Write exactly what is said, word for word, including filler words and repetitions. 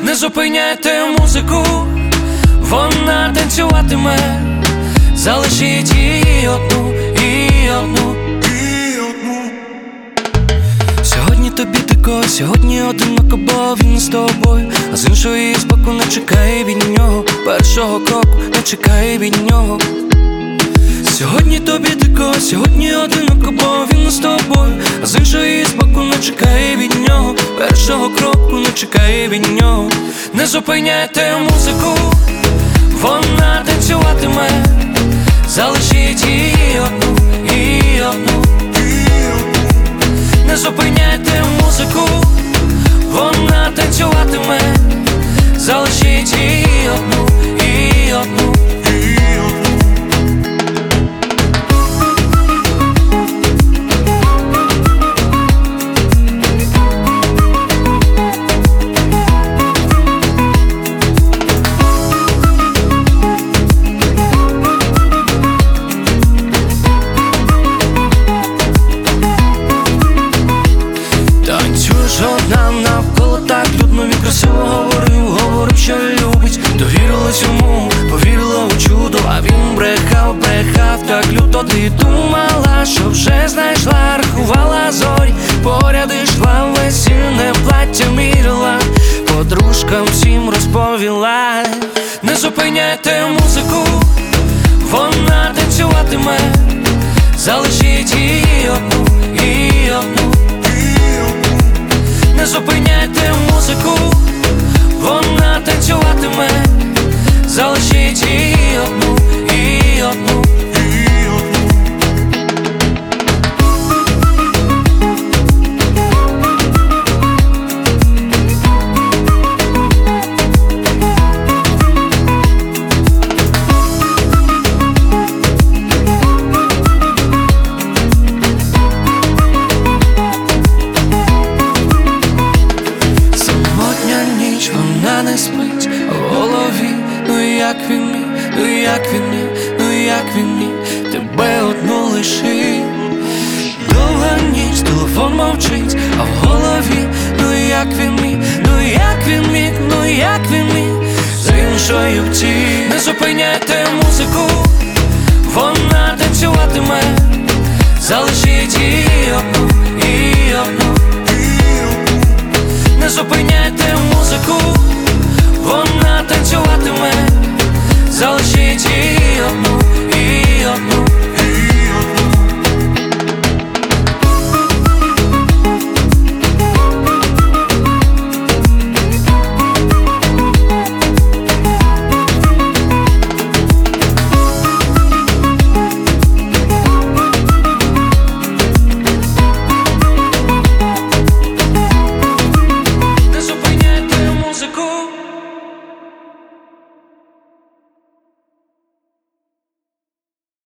Не зупиняйте музику, вона танцюватиме. Залишіть її одну, і одну, і одну. Сьогодні тобі дико, сьогодні одиноко, бо він з тобою. А з іншої з боку не чекай від нього першого кроку, не чекай від нього. Сьогодні тобі дико, сьогодні одиноко, бо він з тобою. А з іншої з боку не чекай від нього першого кроку, не чекай від нього. Не зупиняйте музику, вона танцюватиме. Залишіть її одну, і одну, і одну. Не зупиняйте музику, вона танцюватиме. Залишіть її одну, і одну, і одну. Одна навколо так людно, він красиво говорив, говорив, що любить. Довірилась йому, повірила у чудо, а він брехав, брехав так люто. Ти думала, що вже знайшла, рахувала зорі, поряд ішла, весільне плаття мірила, подружкам всім розповіла. Не зупиняйте музику, вона танцюватиме. Залишіть її одну, і одну. Не зупиняйте музику, вона танцюватиме. Залишіть її одну, і одну, і одну. Вона не спить в голові, ну як він міг, ну як він міг, ну як він міг тебе одну лишить. Довга ніч, телефон мовчить, а в голові, ну як він міг, ну як він міг, ну як він міг з іншою втік. Не зупиняйте музику, вона танцюватиме. Залишіть її одну, і одну, і одну. Не зупиняйте музику, вона танцюватиме. Залишіть